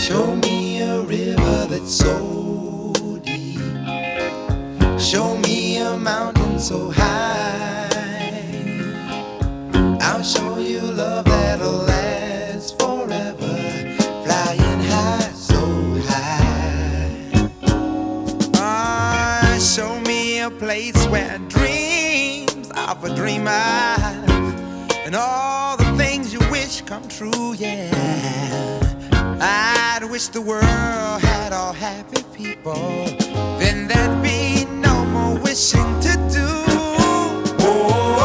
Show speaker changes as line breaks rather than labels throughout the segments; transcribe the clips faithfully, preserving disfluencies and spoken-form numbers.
Show me a river that's so deep. Show me a mountain so high. I'll show you love that'll last forever. Flying high, so high. Ah, show me a place where dreams are for dreamers, and all the things you wish come true, yeah. I'd wish the world had all happy people, then there'd be no more wishing to do. Oh, oh,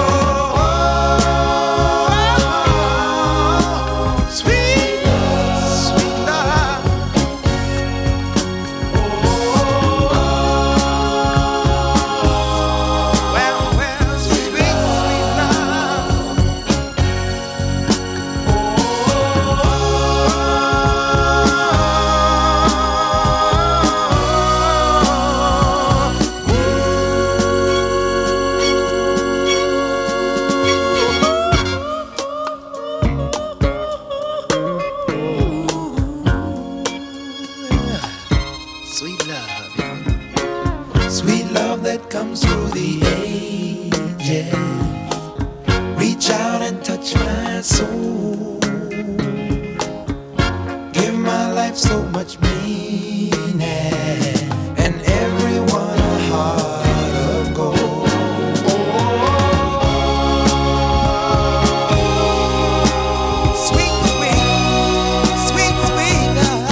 oh, sweet, sweet love. Oh, well, well, sweet, sweet love. Sweet love, yeah. Sweet love that comes through the ages. Reach out and touch my soul. Give my life so much meaning, and everyone a heart of gold. Sweet, sweet, sweet, sweet love.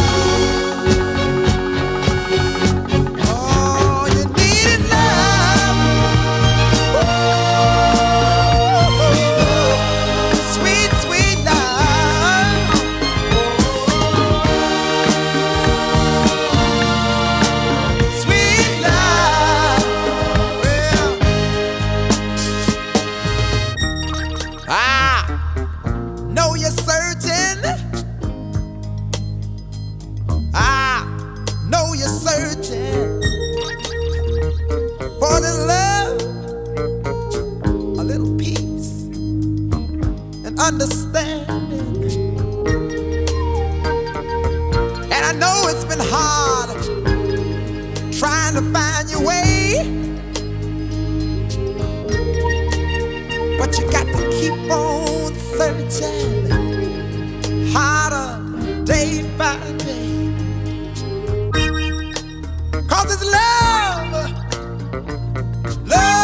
Oh, you needed love. Sweet, sweet love. Sweet love. Well, I know you're searching. I know you're searching for the love, a little peace and understanding. And I know it's been hard trying to find your way, but you got to keep on searching harder day by day. 'Cause it's love, love.